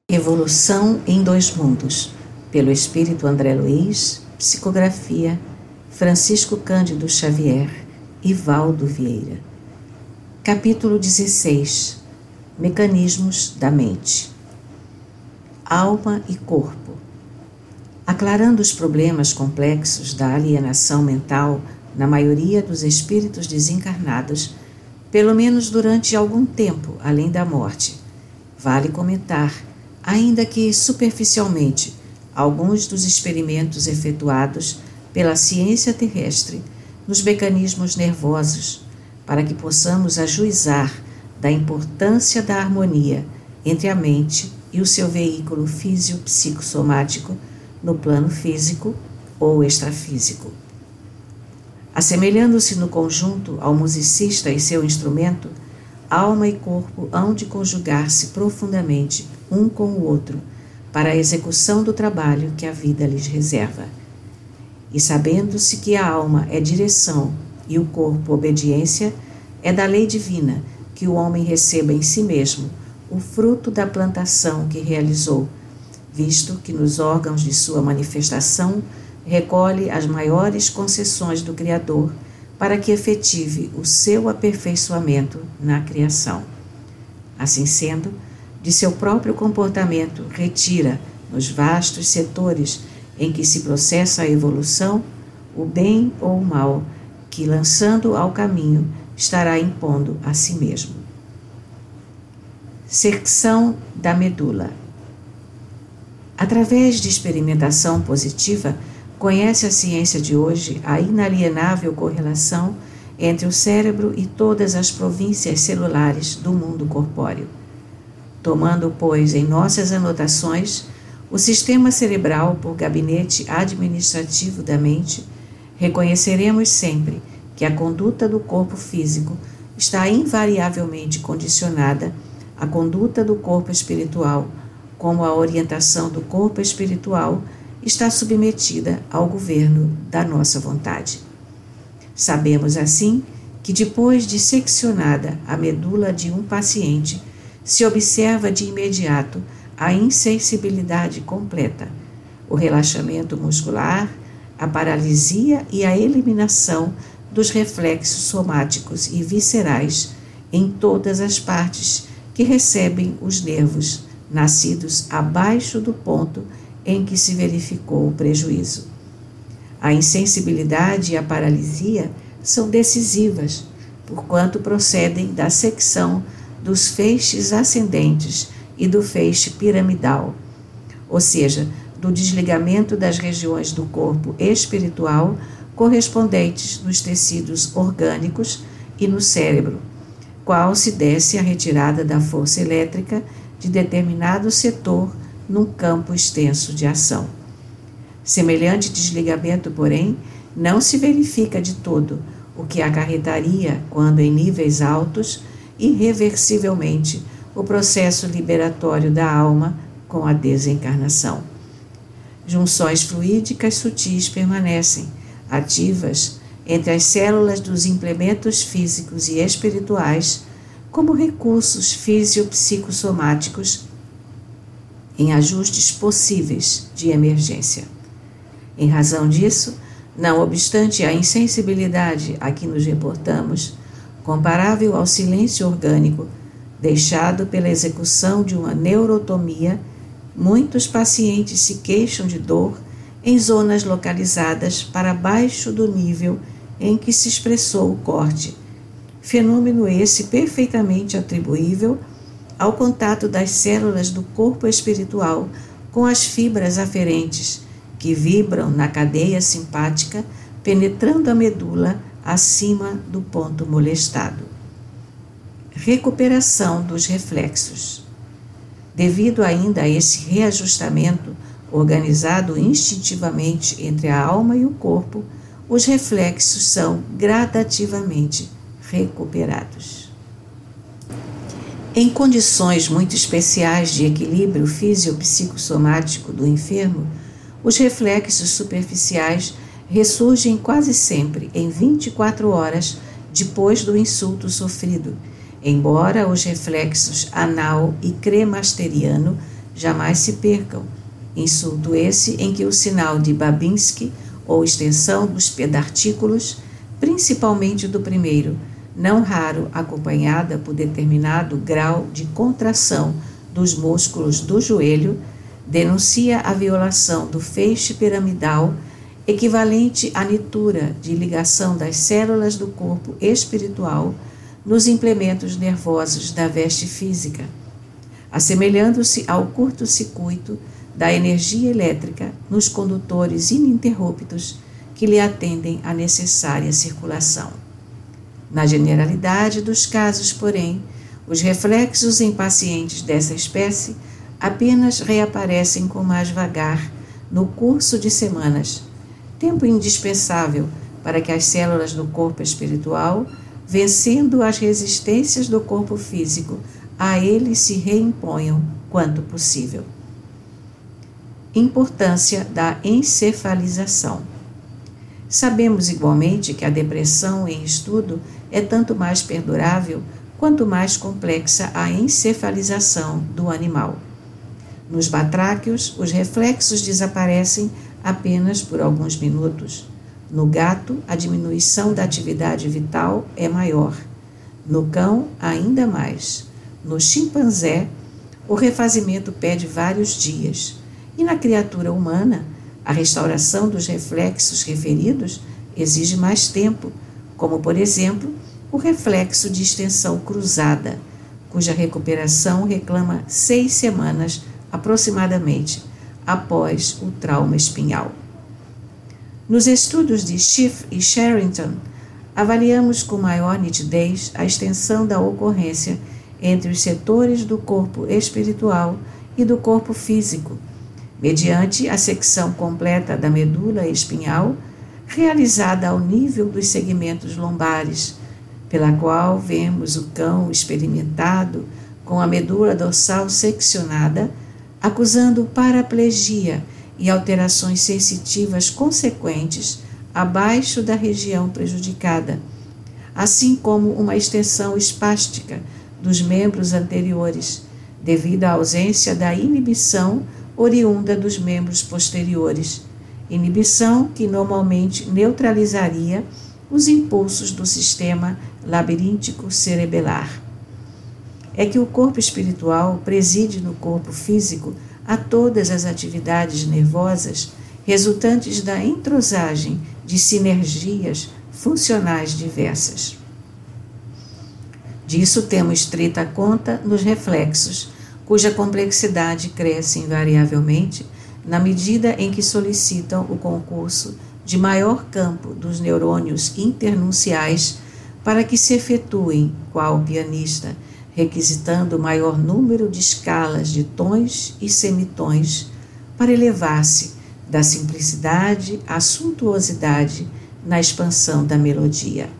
Evolução em Dois Mundos, pelo Espírito André Luiz, psicografia Francisco Cândido Xavier e Valdo Vieira. Capítulo 16. Mecanismos da mente. Alma e corpo. Aclarando os problemas complexos da alienação mental na maioria dos espíritos desencarnados, pelo menos durante algum tempo além da morte, vale comentar, ainda que superficialmente, alguns dos experimentos efetuados pela ciência terrestre nos mecanismos nervosos, para que possamos ajuizar da importância da harmonia entre a mente e o seu veículo físio-psicossomático no plano físico ou extrafísico. Assemelhando-se no conjunto ao musicista e seu instrumento, alma e corpo hão de conjugar-se profundamente um com o outro para a execução do trabalho que a vida lhes reserva. E sabendo-se que a alma é direção e o corpo obediência, é da lei divina que o homem receba em si mesmo o fruto da plantação que realizou, visto que nos órgãos de sua manifestação recolhe as maiores concessões do Criador para que efetive o seu aperfeiçoamento na criação. Assim sendo, de seu próprio comportamento retira, nos vastos setores em que se processa a evolução, o bem ou o mal, que lançando ao caminho estará impondo a si mesmo. Secção da medula. Através de experimentação positiva, conhece a ciência de hoje a inalienável correlação entre o cérebro e todas as províncias celulares do mundo corpóreo. Tomando, pois, em nossas anotações o sistema cerebral por gabinete administrativo da mente, reconheceremos sempre que a conduta do corpo físico está invariavelmente condicionada à conduta do corpo espiritual, como a orientação do corpo espiritual está submetida ao governo da nossa vontade. Sabemos, assim, que depois de seccionada a medula de um paciente, se observa de imediato a insensibilidade completa, o relaxamento muscular, a paralisia e a eliminação dos reflexos somáticos e viscerais em todas as partes que recebem os nervos nascidos abaixo do ponto em que se verificou o prejuízo. A insensibilidade e a paralisia são decisivas, porquanto procedem da secção dos feixes ascendentes e do feixe piramidal, ou seja, do desligamento das regiões do corpo espiritual correspondentes nos tecidos orgânicos e no cérebro, qual se desse a retirada da força elétrica de determinado setor num campo extenso de ação. Semelhante desligamento, porém, não se verifica de todo, o que acarretaria, quando em níveis altos, irreversivelmente, o processo liberatório da alma com a desencarnação. Junções fluídicas sutis permanecem, ativas, entre as células dos implementos físicos e espirituais, como recursos fisiopsicossomáticos em ajustes possíveis de emergência. Em razão disso, não obstante a insensibilidade a que nos reportamos, comparável ao silêncio orgânico, deixado pela execução de uma neurotomia, muitos pacientes se queixam de dor em zonas localizadas para baixo do nível em que se expressou o corte, fenômeno esse perfeitamente atribuível ao contato das células do corpo espiritual com as fibras aferentes, que vibram na cadeia simpática, penetrando a medula acima do ponto molestado. Recuperação dos reflexos. Devido ainda a esse reajustamento organizado instintivamente entre a alma e o corpo, os reflexos são gradativamente recuperados. Em condições muito especiais de equilíbrio físio-psicossomático do enfermo, os reflexos superficiais ressurgem quase sempre em 24 horas depois do insulto sofrido, embora os reflexos anal e cremasteriano jamais se percam. Insulto esse em que o sinal de Babinski, ou extensão dos pedartículos, principalmente do primeiro, não raro acompanhada por determinado grau de contração dos músculos do joelho, denuncia a violação do feixe piramidal, equivalente à nitura de ligação das células do corpo espiritual nos implementos nervosos da veste física, assemelhando-se ao curto-circuito da energia elétrica nos condutores ininterruptos que lhe atendem à necessária circulação. Na generalidade dos casos, porém, os reflexos em pacientes dessa espécie apenas reaparecem com mais vagar no curso de semanas, tempo indispensável para que as células do corpo espiritual, vencendo as resistências do corpo físico, a ele se reimponham quanto possível. Importância da encefalização. Sabemos igualmente que a depressão em estudo é tanto mais perdurável quanto mais complexa a encefalização do animal. Nos batráquios, os reflexos desaparecem apenas por alguns minutos. No gato, a diminuição da atividade vital é maior. No cão, ainda mais. No chimpanzé, o refazimento pede vários dias. E na criatura humana, a restauração dos reflexos referidos exige mais tempo, como, por exemplo, o reflexo de extensão cruzada, cuja recuperação reclama 6 semanas aproximadamente após o trauma espinhal. Nos estudos de Schiff e Sherrington, avaliamos com maior nitidez a extensão da ocorrência entre os setores do corpo espiritual e do corpo físico, mediante a secção completa da medula espinhal, realizada ao nível dos segmentos lombares, pela qual vemos o cão experimentado com a medula dorsal seccionada, acusando paraplegia e alterações sensitivas consequentes abaixo da região prejudicada, assim como uma extensão espástica dos membros anteriores, devido à ausência da inibição oriunda dos membros posteriores, inibição que normalmente neutralizaria os impulsos do sistema labiríntico cerebelar. É que o corpo espiritual preside no corpo físico a todas as atividades nervosas resultantes da entrosagem de sinergias funcionais diversas. Disso temos estrita conta nos reflexos, cuja complexidade cresce invariavelmente na medida em que solicitam o concurso de maior campo dos neurônios internunciais para que se efetuem, qual pianista, requisitando maior número de escalas de tons e semitons para elevar-se da simplicidade à suntuosidade na expansão da melodia.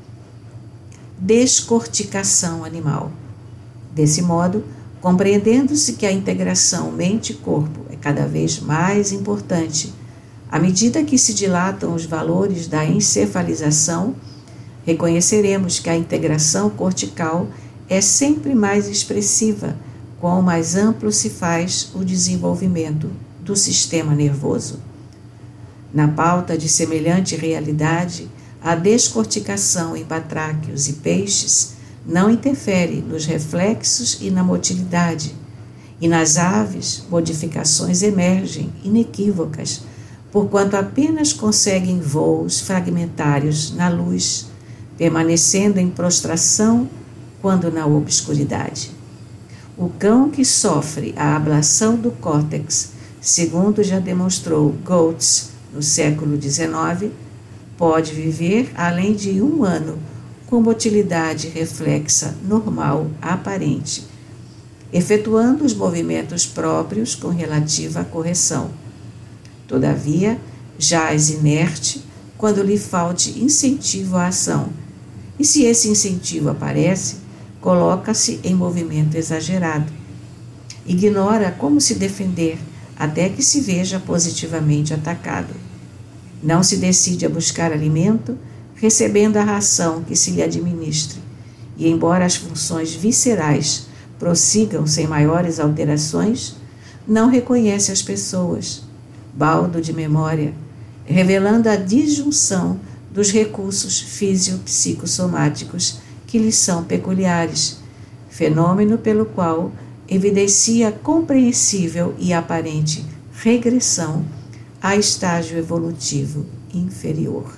Descorticação animal. Desse modo, compreendendo-se que a integração mente-corpo é cada vez mais importante, à medida que se dilatam os valores da encefalização, reconheceremos que a integração cortical é sempre mais expressiva, quanto mais amplo se faz o desenvolvimento do sistema nervoso. Na pauta de semelhante realidade, a descorticação em batráquios e peixes não interfere nos reflexos e na motilidade, e nas aves modificações emergem inequívocas, porquanto apenas conseguem voos fragmentários na luz, permanecendo em prostração quando na obscuridade. O cão que sofre a ablação do córtex, segundo já demonstrou Goltz no século XIX, pode viver além de 1 ano com motilidade reflexa normal aparente, efetuando os movimentos próprios com relativa correção. Todavia, jaz inerte quando lhe falte incentivo à ação, e se esse incentivo aparece, coloca-se em movimento exagerado. Ignora como se defender até que se veja positivamente atacado. Não se decide a buscar alimento, recebendo a ração que se lhe administre, e embora as funções viscerais prossigam sem maiores alterações, não reconhece as pessoas, baldo de memória, revelando a disjunção dos recursos físio-psicossomáticos que lhes são peculiares, fenômeno pelo qual evidencia compreensível e aparente regressão a estágio evolutivo inferior.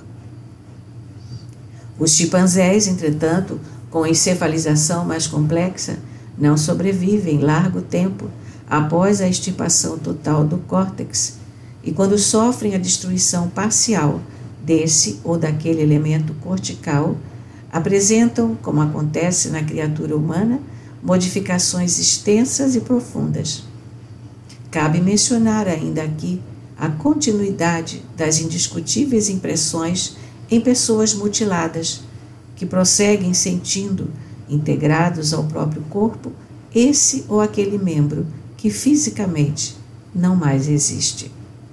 Os chimpanzés, entretanto, com encefalização mais complexa, não sobrevivem largo tempo após a extirpação total do córtex, e quando sofrem a destruição parcial desse ou daquele elemento cortical, apresentam, como acontece na criatura humana, modificações extensas e profundas. Cabe mencionar ainda aqui a continuidade das indiscutíveis impressões em pessoas mutiladas, que prosseguem sentindo, integrados ao próprio corpo, esse ou aquele membro que fisicamente não mais existe.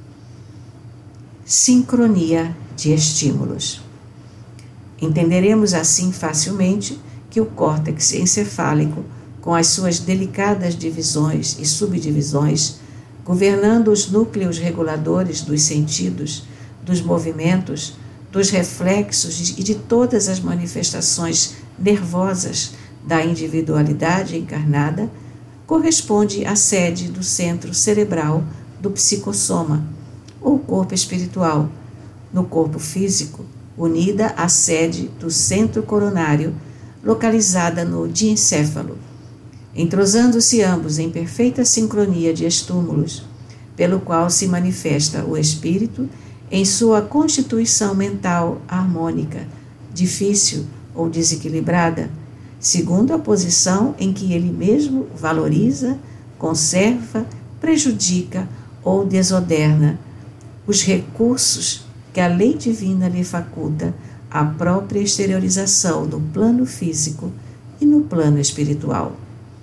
Sincronia de estímulos. Entenderemos assim facilmente que o córtex encefálico, com as suas delicadas divisões e subdivisões, governando os núcleos reguladores dos sentidos, dos movimentos, dos reflexos e de todas as manifestações nervosas da individualidade encarnada, corresponde à sede do centro cerebral do psicossoma, ou corpo espiritual, no corpo físico, unida à sede do centro coronário, localizada no diencéfalo, entrosando-se ambos em perfeita sincronia de estúmulos, pelo qual se manifesta o espírito em sua constituição mental harmônica, difícil ou desequilibrada, segundo a posição em que ele mesmo valoriza, conserva, prejudica ou desoderna os recursos que a lei divina lhe faculta à própria exteriorização no plano físico e no plano espiritual.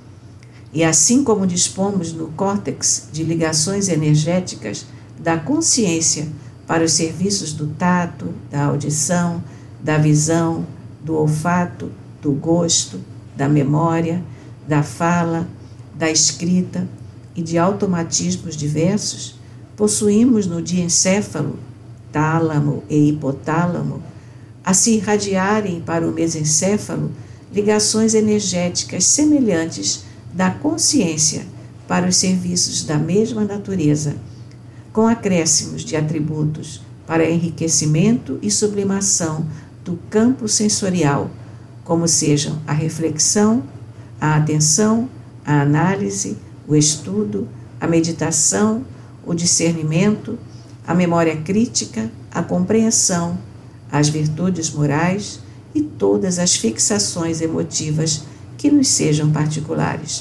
E assim como dispomos no córtex de ligações energéticas da consciência para os serviços do tato, da audição, da visão, do olfato, do gosto, da memória, da fala, da escrita e de automatismos diversos, possuímos no diencéfalo, tálamo e hipotálamo, a se irradiarem para o mesencéfalo ligações energéticas semelhantes da consciência para os serviços da mesma natureza, com acréscimos de atributos para enriquecimento e sublimação do campo sensorial, como sejam a reflexão, a atenção, a análise, o estudo, a meditação, o discernimento, a memória crítica, a compreensão, as virtudes morais e todas as fixações emotivas que nos sejam particulares.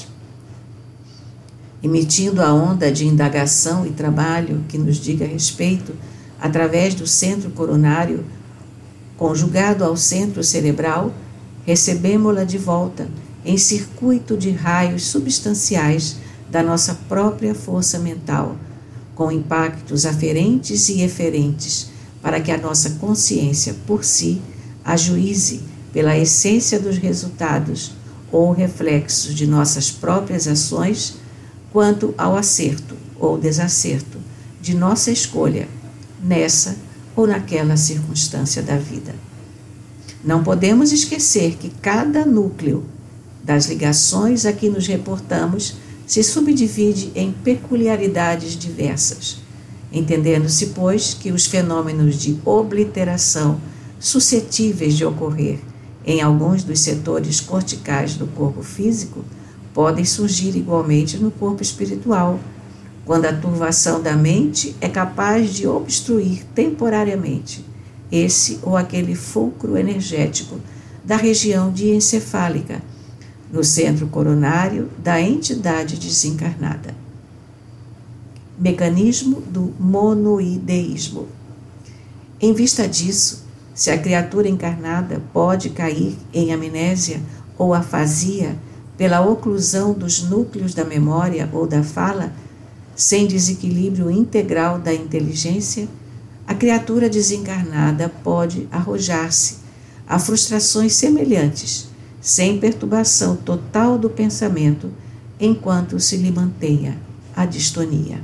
Emitindo a onda de indagação e trabalho que nos diga respeito através do centro coronário, conjugado ao centro cerebral, recebemo-la de volta em circuito de raios substanciais da nossa própria força mental, com impactos aferentes e eferentes, para que a nossa consciência por si ajuize pela essência dos resultados ou reflexos de nossas próprias ações quanto ao acerto ou desacerto de nossa escolha nessa ou naquela circunstância da vida. Não podemos esquecer que cada núcleo das ligações a que nos reportamos se subdivide em peculiaridades diversas, entendendo-se, pois, que os fenômenos de obliteração suscetíveis de ocorrer em alguns dos setores corticais do corpo físico podem surgir igualmente no corpo espiritual, quando a turvação da mente é capaz de obstruir temporariamente esse ou aquele fulcro energético da região diencefálica, no centro coronário da entidade desencarnada. Mecanismo do monoideísmo. Em vista disso, se a criatura encarnada pode cair em amnésia ou afasia pela oclusão dos núcleos da memória ou da fala, sem desequilíbrio integral da inteligência, a criatura desencarnada pode arrojar-se a frustrações semelhantes, sem perturbação total do pensamento, enquanto se lhe mantenha a distonia.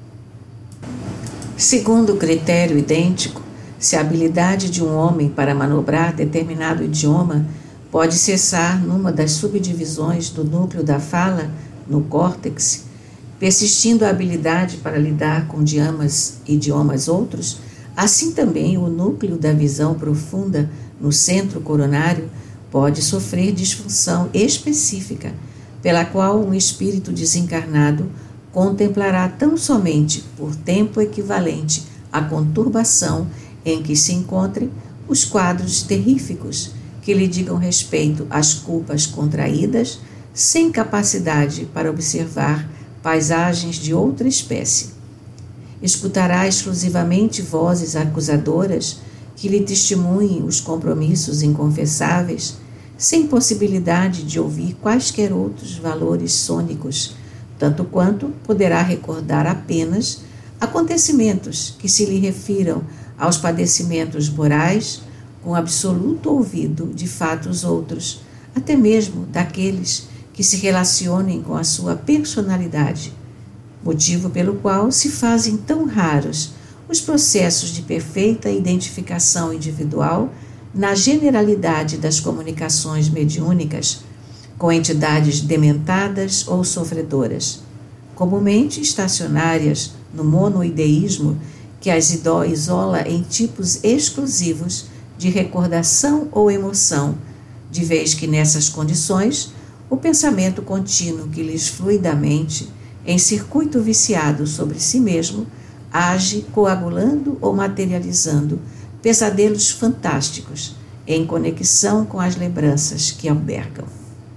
Segundo o critério idêntico, se a habilidade de um homem para manobrar determinado idioma pode cessar numa das subdivisões do núcleo da fala, no córtex, persistindo a habilidade para lidar com idiomas outros, assim também o núcleo da visão profunda no centro coronário pode sofrer disfunção específica, pela qual um espírito desencarnado contemplará tão somente por tempo equivalente à conturbação em que se encontrem os quadros terríficos que lhe digam respeito às culpas contraídas, sem capacidade para observar paisagens de outra espécie. Escutará exclusivamente vozes acusadoras que lhe testemunhem os compromissos inconfessáveis, sem possibilidade de ouvir quaisquer outros valores sônicos, tanto quanto poderá recordar apenas acontecimentos que se lhe refiram aos padecimentos morais, com absoluto ouvido de fatos outros, até mesmo daqueles que se relacionem com a sua personalidade, motivo pelo qual se fazem tão raros os processos de perfeita identificação individual na generalidade das comunicações mediúnicas com entidades dementadas ou sofredoras, comumente estacionárias no monoideísmo que as isola em tipos exclusivos de recordação ou emoção, de vez que nessas condições o pensamento contínuo que lhes flui da mente, em circuito viciado sobre si mesmo, age coagulando ou materializando pesadelos fantásticos em conexão com as lembranças que albergam.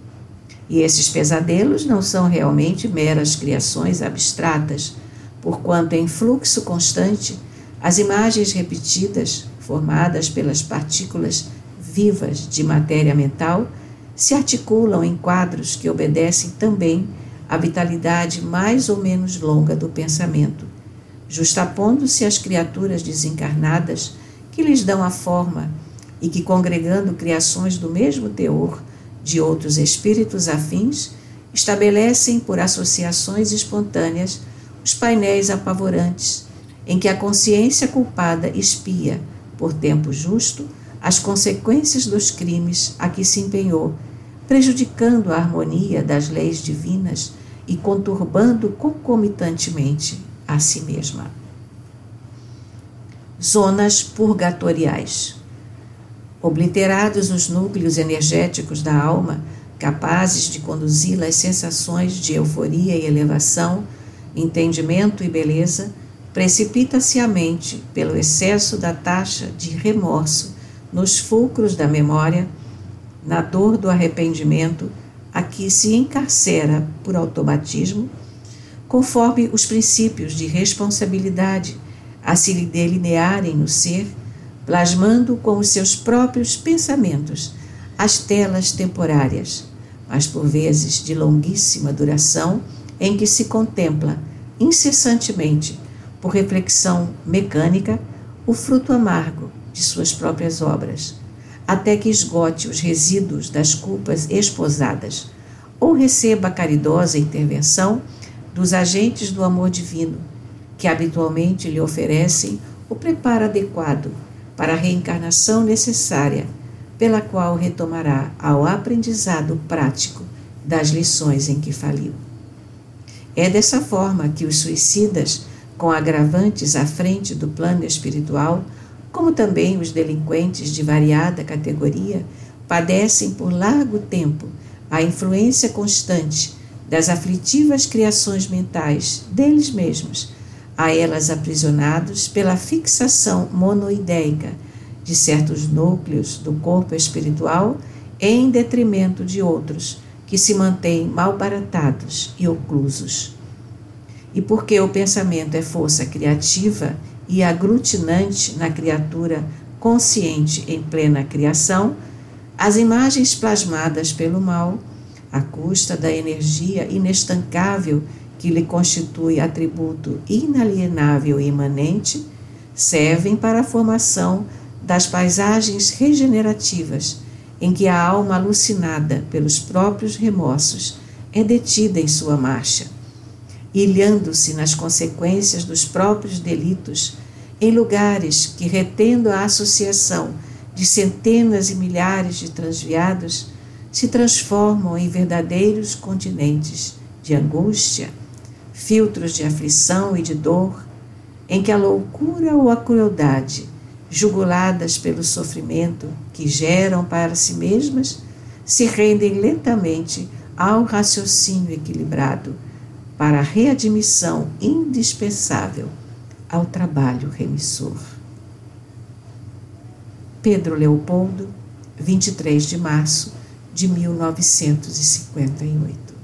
E esses pesadelos não são realmente meras criações abstratas, porquanto em fluxo constante, as imagens repetidas, formadas pelas partículas vivas de matéria mental, se articulam em quadros que obedecem também à vitalidade mais ou menos longa do pensamento, justapondo-se às criaturas desencarnadas que lhes dão a forma e que, congregando criações do mesmo teor de outros espíritos afins, estabelecem por associações espontâneas os painéis apavorantes em que a consciência culpada espia, por tempo justo, as consequências dos crimes a que se empenhou, prejudicando a harmonia das leis divinas e conturbando concomitantemente a si mesma. Zonas purgatoriais. Obliterados os núcleos energéticos da alma, capazes de conduzi-la às sensações de euforia e elevação, entendimento e beleza, precipita-se a mente, pelo excesso da taxa de remorso, nos fulcros da memória, na dor do arrependimento, a que se encarcera por automatismo, conforme os princípios de responsabilidade a se lhe delinearem no ser, plasmando com os seus próprios pensamentos as telas temporárias, mas por vezes de longuíssima duração, em que se contempla incessantemente, por reflexão mecânica, o fruto amargo de suas próprias obras, até que esgote os resíduos das culpas esposadas, ou receba a caridosa intervenção dos agentes do amor divino, que habitualmente lhe oferecem o preparo adequado para a reencarnação necessária, pela qual retomará ao aprendizado prático das lições em que faliu. É dessa forma que os suicidas, com agravantes à frente do plano espiritual, como também os delinquentes de variada categoria, padecem por largo tempo a influência constante das aflitivas criações mentais deles mesmos, a elas aprisionados pela fixação monoideica de certos núcleos do corpo espiritual em detrimento de outros que se mantêm malbaratados e oclusos. E porque o pensamento é força criativa e aglutinante na criatura consciente em plena criação, as imagens plasmadas pelo mal, à custa da energia inestancável que lhe constitui atributo inalienável e imanente, servem para a formação das paisagens regenerativas em que a alma alucinada pelos próprios remorsos é detida em sua marcha, ilhando-se nas consequências dos próprios delitos, em lugares que, retendo a associação de centenas e milhares de transviados, se transformam em verdadeiros continentes de angústia, filtros de aflição e de dor, em que a loucura ou a crueldade, juguladas pelo sofrimento que geram para si mesmas, se rendem lentamente ao raciocínio equilibrado para a readmissão indispensável ao trabalho remissor. Pedro Leopoldo, 23 de março de 1958.